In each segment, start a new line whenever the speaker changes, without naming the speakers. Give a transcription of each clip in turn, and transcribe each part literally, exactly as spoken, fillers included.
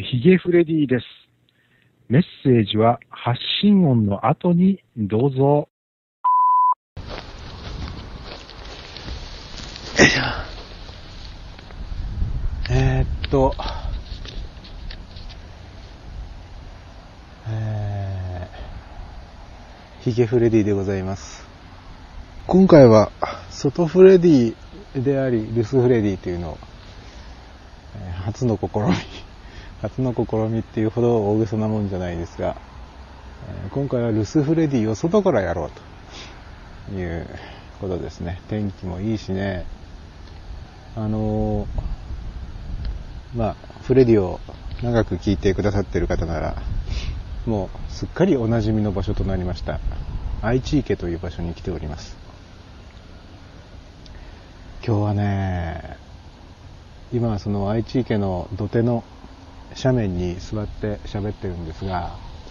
ヒゲフレディです。メッセージは発信音の後にどうぞ。よ
いしょ。えー、っと、えー、ヒゲフレディでございます。今回は外フレディであり留守フレディというのを、えー、初の試み初の試みっていうほど大げさなもんじゃないですが、えー、今回は留守フレディを外からやろうということですね。天気もいいしね、あのー、まあフレディを長く聞いてくださっている方ならもうすっかりおなじみの場所となりました愛知池という場所に来ております。今日はね、今はその愛知池の土手の斜面に座って喋ってるんですが、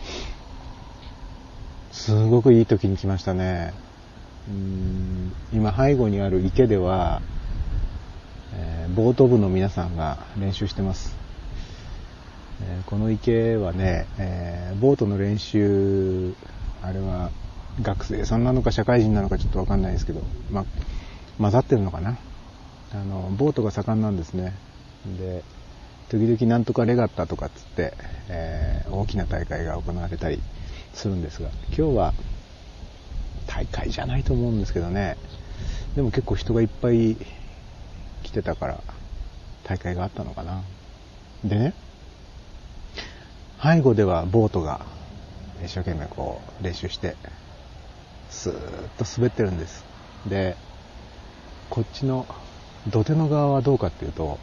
すごくいい時に来ましたね。うーん、今背後にある池では、えー、ボート部の皆さんが練習してます。えー、この池はね、えー、ボートの練習、あれは学生さんなのか社会人なのかちょっと分かんないですけど、まあ、混ざってるのかな。あのボートが盛んなんですね。で時々なんとかレガッタとかっつって、えー、大きな大会が行われたりするんですが、今日は大会じゃないと思うんですけどね、でも結構人がいっぱい来てたから大会があったのかな。でね、背後ではボートが一生懸命こう練習してスーッと滑ってるんです。でこっちの土手の側はどうかっていうと、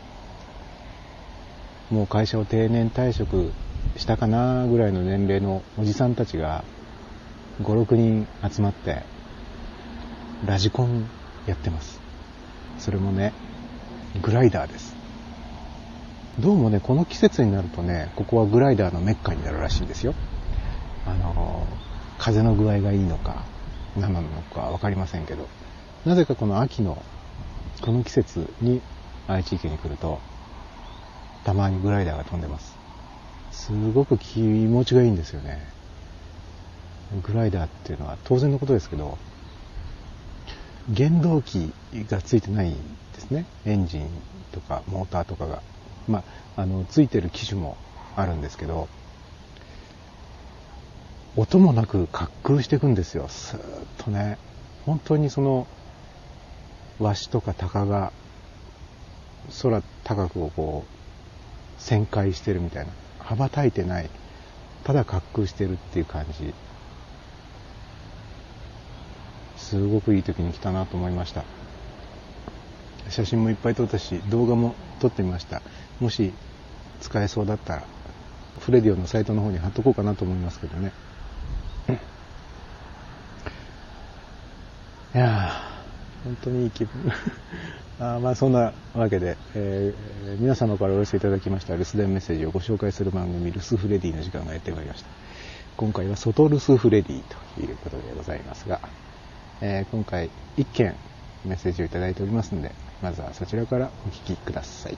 もう会社を定年退職したかなぐらいの年齢のおじさんたちがご、ろくにん集まってラジコンやってます。それもね、グライダーです。どうもね、この季節になるとね、ここはグライダーのメッカになるらしいんですよ。あの風の具合がいいのか何なのか分かりませんけど、なぜかこの秋のこの季節に愛知県に来るとたまにグライダーが飛んでます。すごく気持ちがいいんですよね。グライダーっていうのは当然のことですけど、原動機がついてないんですね。エンジンとかモーターとかが、まあ、あのついてる機種もあるんですけど、音もなく滑空していくんですよ。スーッとね、本当にそのワシとかタカが空高くをこう旋回してるみたいな、羽ばたいてない、ただ滑空してるっていう感じ。すごくいい時に来たなと思いました。写真もいっぱい撮ったし動画も撮ってみました。もし使えそうだったらフレディオのサイトの方に貼っとこうかなと思いますけどね。いやー、本当にいい気分あ、まあそんなわけで、えー、皆様からお寄せいただきました留守電メッセージをご紹介する番組、留守フレディの時間がやってまいりました。今回は外留守フレディということでございますが、えー、今回いっけんメッセージをいただいておりますので、まずはそちらからお聞きください。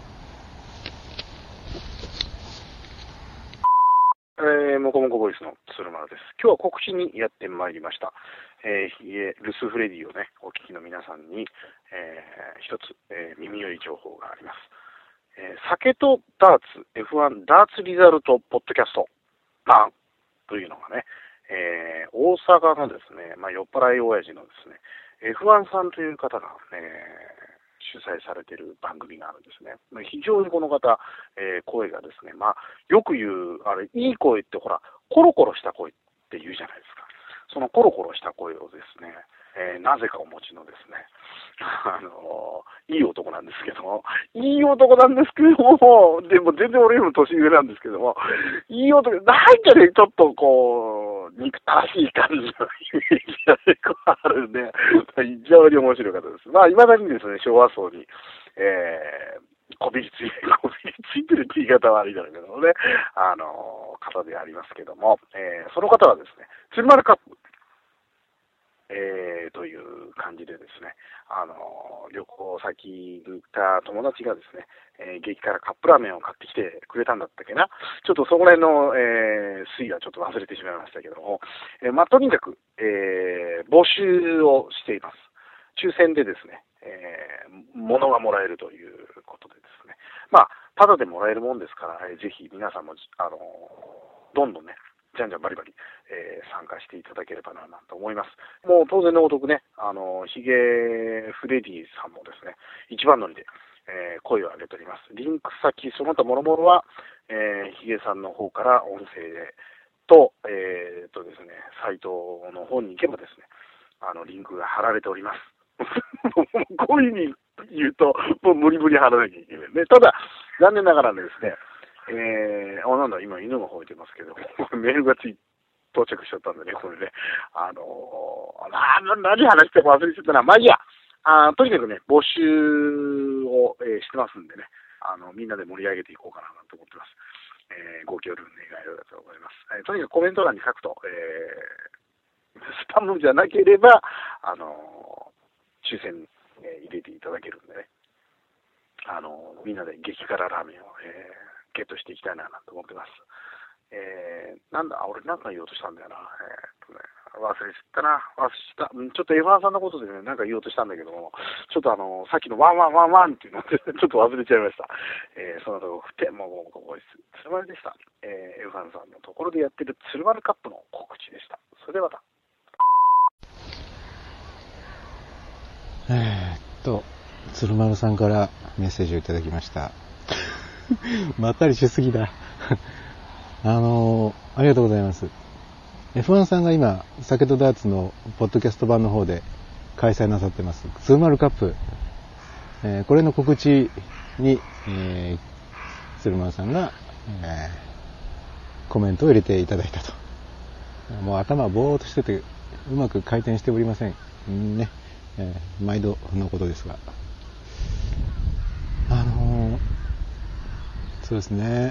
えー、もこもこボイスの鶴丸です。今日は告知にやってまいりました。えー、留守フレディをね、お聞きの皆さんに、えー、一つ、えー、耳寄り情報があります。えー、酒とダーツ エフワン ダーツリザルトポッドキャスト版というのがね、えー、大阪のですね、まあ、酔っ払い親父のですね、エフワン さんという方がね、主催されている番組があるんですね。非常にこの方、えー、声がですね、まあ、よく言う、あれ、いい声ってほら、コロコロした声って言うじゃないですか。そのコロコロした声をですね、えー、なぜかお持ちのですね、あのー、いい男なんですけども、いい男なんですけども、でも全然俺よりも年上なんですけども、いい男、なんかね、ちょっとこう、憎たらしい感じのイメージが結構あるんで、非常に面白かったです。まあ、未だにですね、昭和層に、えー、こびりついて、こびりついてるって言い方は悪いだろうけどもね、あのー、方でありますけども、えー、その方はですね、鶴丸カップ、えー、 という感じでですね、あの旅行先に行った友達がですね、えー、激辛カップラーメンを買ってきてくれたんだったっけな。ちょっとそこら辺の、えー、推移はちょっと忘れてしまいましたけども、えー、まあ、とにかく、えー、募集をしています。抽選でですね、えー、物がもらえるということでですね、まあ、ただでもらえるもんですから、えー、ぜひ皆さんも、あのどんどんね、じゃんじゃんバリバリ、えー、参加していただければなと思います。もう当然のごとくね、あの、ヒゲフレディさんもですね、一番乗りで、えー、声を上げております。リンク先、その他諸々は、えー、ヒゲさんの方から音声で、と、えー、とですね、サイトの方に行けばですね、あの、リンクが貼られております。こういうふうに言うと、もう無理無理貼らなきゃいけないね。ただ、残念ながらですね、えー、あ、なんだ、今犬が吠えてますけど、メールがつい到着しちゃったんでね、これね、あのー、な何話しても忘れちゃったな。まあいいや。あとにかくね、募集を、えー、してますんでね、あの、みんなで盛り上げていこうかなと思ってます。えー、ご協力願いたいと思います。えー、とにかくコメント欄に書くと、えー、スパムじゃなければ、あのー、抽選に、えー、入れていただけるんでね、あのー、みんなで激辛ラーメンを、えーゲットしていきたいなと思ってます。えー、なんだ、俺なんか言おうとしたんだよな。えー、とね、忘れちゃったな。忘れちゃった。ちょっと エフワン さんのことでね、なんか言おうとしたんだけども、ちょっとあの、さっきのワンワンワンワンっていうのをちょっと忘れちゃいました。えー、そのとこ振って、もう、ここ、鶴丸でした。えー、エフワン さんのところでやってる鶴丸カップの告知でした。それではまた。
えーっと、鶴丸さんからメッセージをいただきました。まったりしすぎだ。あのー、ありがとうございます。エフワン さんが今、酒とダーツのポッドキャスト版の方で開催なさってます、ツーマルカップ。えー、これの告知に、えー、鶴丸さんが、えー、コメントを入れていただいたと。もう頭ぼーっとしてて、うまく回転しておりません。んね、えー、毎度のことですが。あのー、そうですね。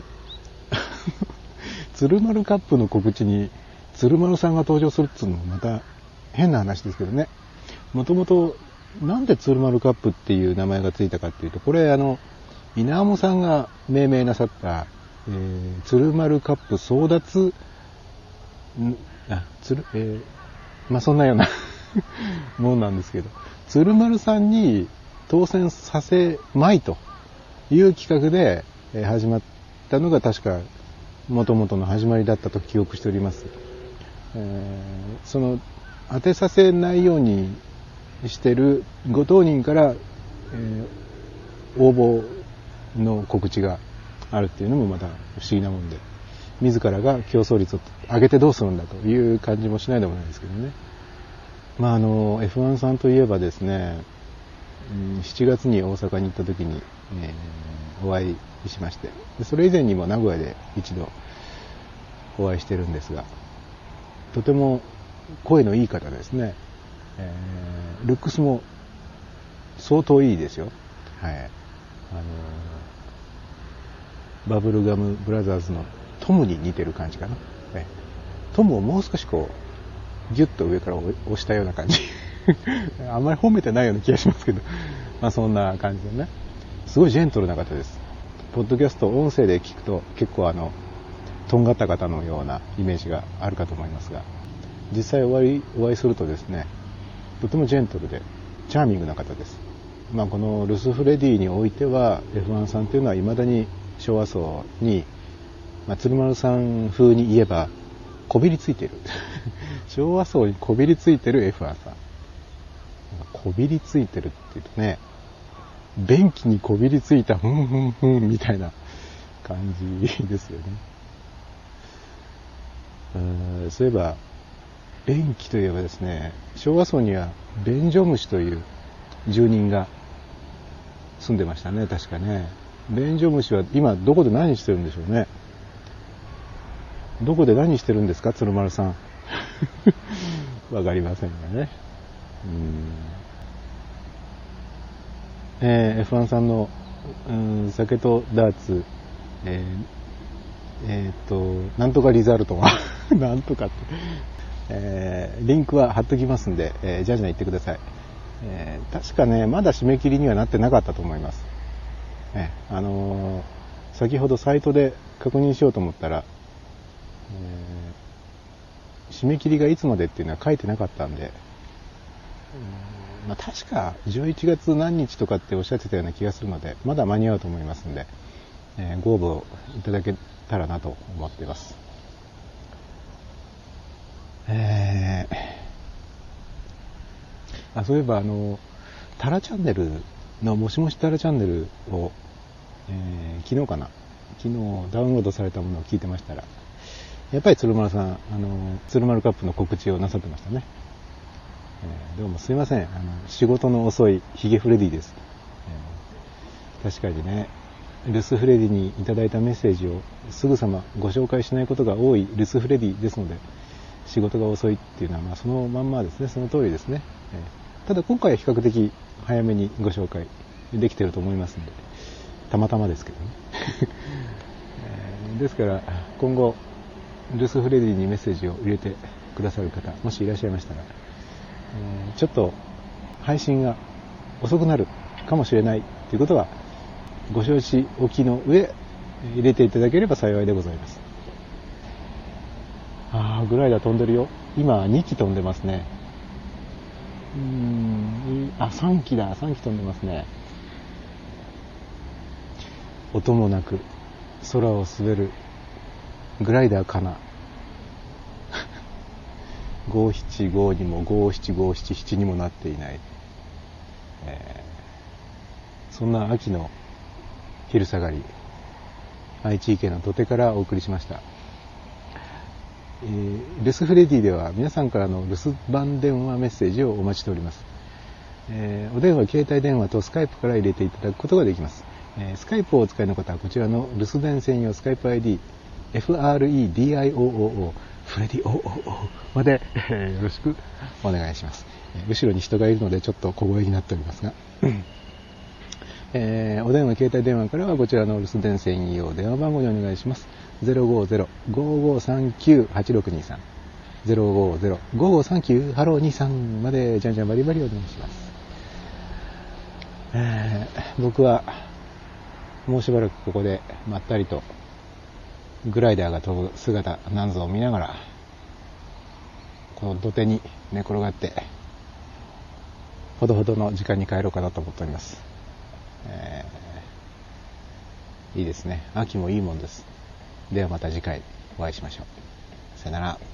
鶴丸カップの告知に鶴丸さんが登場するっていうのもまた変な話ですけどね。もともとなんで鶴丸カップっていう名前がついたかっていうと、これあの稲amoさんが命名なさった、えー、鶴丸カップ争奪んあ鶴えー、まあそんなようなもんなんですけど、鶴丸さんに当選させまいという企画で始まったのが確か元々の始まりだったと記憶しております。えー、その当てさせないようにしてるご当人から、えー、応募の告知があるっていうのもまた不思議なもんで、自らが競争率を上げてどうするんだという感じもしないでもないですけどね。まああの エフワン さんといえばですね、しちがつに大阪に行った時に、えー、お会いしまして、それ以前にも名古屋で一度お会いしてるんですが、とても声のいい方ですね。えー、ルックスも相当いいですよ。はい。あのバブルガムブラザーズのトムに似てる感じかな。ね、トムをもう少しこうギュッと上から押したような感じ。あんまり褒めてないような気がしますけど、まあそんな感じでね。すごいジェントルな方です。ポッドキャスト音声で聞くと結構あのとんがった方のようなイメージがあるかと思いますが、実際お会いお会いするとですね、とてもジェントルでチャーミングな方です。まあこのルスフレディにおいては エフワン さんというのは未だに昭和層に、まあ、鶴丸さん風に言えばこびりついている昭和層にこびりついてる エフワン さん。こびりついてるっていうとね、便器にこびりついたふんふんふんみたいな感じですよね。うそういえば便器といえばですね、昭和層には便所虫という住人が住んでましたね、確かね。便所虫は今どこで何してるんでしょうね。どこで何してるんですか、鶴丸さん。わかりませんがね。うーん、えー、エフワン さんの、うん、酒とダーツ、えーえー、っとなんとかリザルトがなんとかってえー、リンクは貼っときますんで、えー、じゃんじゃん言ってください。えー、確かね、まだ締め切りにはなってなかったと思います。えー、あのー、先ほどサイトで確認しようと思ったら、えー、締め切りがいつまでっていうのは書いてなかったんで、うん、まあ、確かじゅういちがつ何日とかっておっしゃってたような気がするので、まだ間に合うと思いますんで、えー、ご応募いただけたらなと思っています。えー、あそういえばあのタラチャンネルのもしもしタラチャンネルを、えー、昨日かな昨日ダウンロードされたものを聞いてましたら、やっぱり鶴丸さん、あの鶴丸カップの告知をなさってましたね。えー、どうもすいません、あの仕事の遅いヒゲフレディです。えー、確かにね、ルスフレディにいただいたメッセージをすぐさまご紹介しないことが多いルスフレディですので、仕事が遅いっていうのは、まあ、そのまんまですね、その通りですね。えー、ただ今回は比較的早めにご紹介できていると思いますので、たまたまですけどね。えー、ですから今後ルスフレディにメッセージを入れてくださる方、もしいらっしゃいましたら、えー、ちょっと配信が遅くなるかもしれないということはご承知おきの上、入れていただければ幸いでございます。あー、グライダー飛んでるよ。今にき飛んでますね。うーん、あ、さんきだ。さんき飛んでますね。音もなく空を滑るグライダーかな。ごーななごにもごーななごーななななにもなっていない、えー、そんな秋の昼下がり、愛知県の土手からお送りしました。えー、留守フレディでは皆さんからの留守番電話メッセージをお待ちしております。えー、お電話、携帯電話とスカイプから入れていただくことができます。えー、スカイプをお使いの方はこちらの留守電専用スカイプ アイディー エフアールイーディーアイオーオーオー フレディオーオーオーまで、えー、よろしくお願いします。えー、後ろに人がいるのでちょっと小声になっておりますが、えー、お電話、携帯電話からはこちらの留守電専用電話番号にお願いします。ゼロごゼロ ごーごーさんきゅう はちろくにさん ゼロごゼロ ごーごーさんきゅう ハローにさんまでじゃんじゃんバリバリお願いします。えー、僕はもうしばらくここでまったりとグライダーが飛ぶ姿なんぞを見ながら、この土手に寝転がってほどほどの時間に帰ろうかなと思っております。えー、いいですね。秋もいいもんです。ではまた次回お会いしましょう。さよなら。